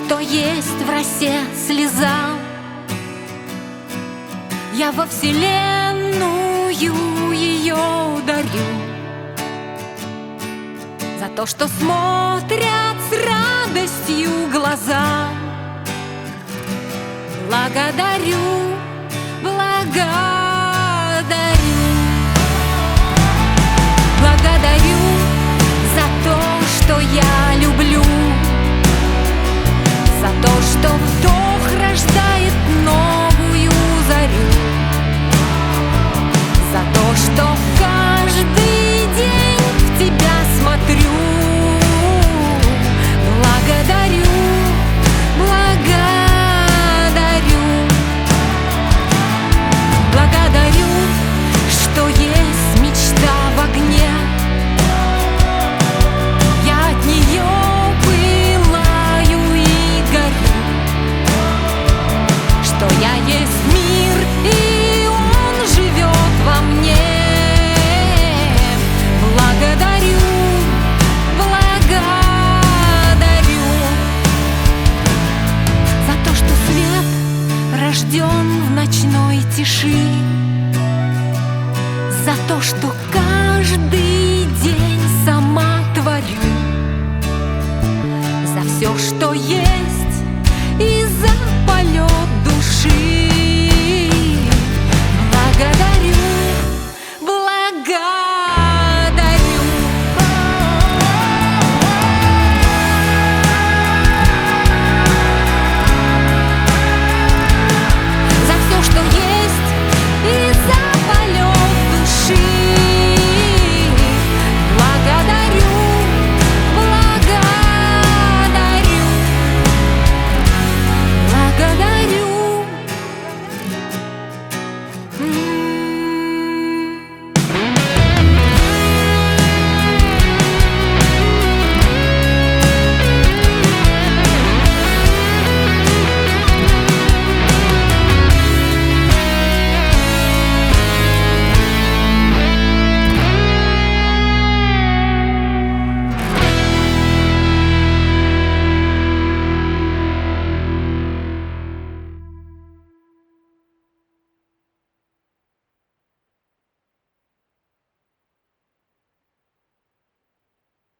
что есть в росе слеза. Я во вселенную ее дарю за то, что смотрят с радостью глаза. Благодарю, благодарю, благодарю за то, что я люблю, за то, что вдох рождает новую зарю, за то, что каждый день в тебя смотрю. Благодарю, благодарю, благодарю, что есть мечта в огне. Я от нее пылаю и горю, что я есть мир, и он живет во мне. Благодарю, благодарю за то, что свет рожден в ночной тиши, за то, что каждый день сама творю, за все, что есть